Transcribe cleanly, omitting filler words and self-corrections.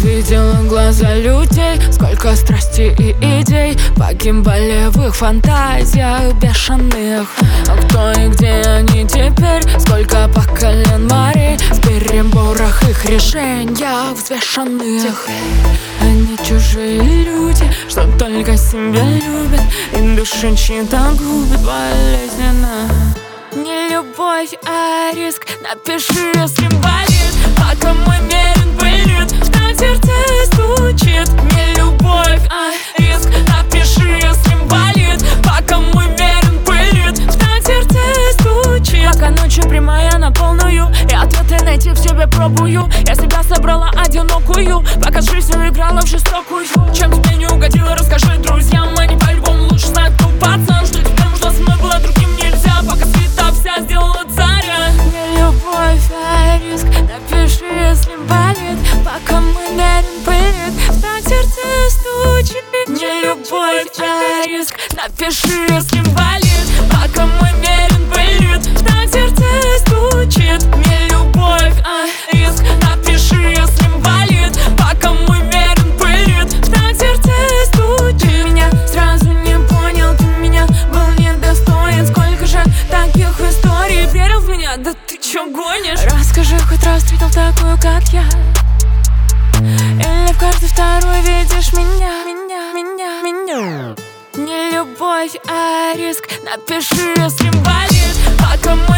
видела глаза людей, сколько страсти и идей погибали в их фантазиях бешеных. А кто и где они теперь? Сколько поколен морей в переборах их решениях взвешенных. Они чужие люди, что только себя любят, и души чьи-то губят болезненно. Не любовь, а риск. Напиши, если болит, пока мой мерен пылит, в том сердце стучит. Не любовь, а риск. Напиши, если болит, пока мой мерен пылит, в том сердце стучит. Пока ночью прямая на полную, и ответы найти в себе пробую. Я себя собрала одинокую, пока жизнь все играла в жестокую. Чем тебе не угодила, расскажи друзьям. Они по-любому лучше знают, кто пацан. Что теперь что со мной было другим нельзя, пока света вся сделала царя. Не любовь, а риск. Напиши, если болит, пока мой мерен пылит, в том сердце стучит. Не любовь, а риск. Напиши, если болит, пока мой мерен пылит, в том сердце стучит. Не любовь, а риск. Напиши, если болит, пока мой мерен пылит, в том сердце стучит. Ты меня сразу не понял, ты меня был недостоин. Сколько же таких историй, верил в меня, да ты чё гонишь? Расскажи, хоть раз встретил такую, как я, или в каждой второй видишь меня. Не любовь, а риск. Напиши, если болит, пока